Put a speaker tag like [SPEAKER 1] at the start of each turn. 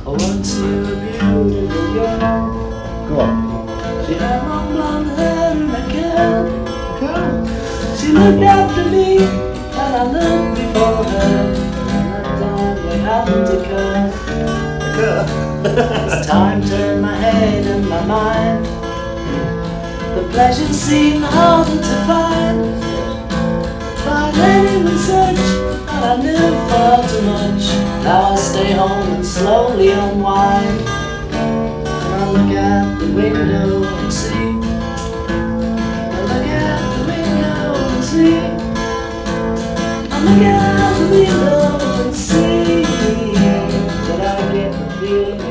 [SPEAKER 1] Oh, once you were beautiful girl.
[SPEAKER 2] Go on.
[SPEAKER 1] She had long blonde hair and a curl.
[SPEAKER 2] Go.
[SPEAKER 1] She looked after me, and I looked before her. And that time what happened to her. As time turned my head and my mind, the pleasure seemed harder to find. Find any research, and I knew far too much. Now I stay home and slowly unwind. And I look out the window and see. I look out the window and see. I look out the window and see. But I get the feeling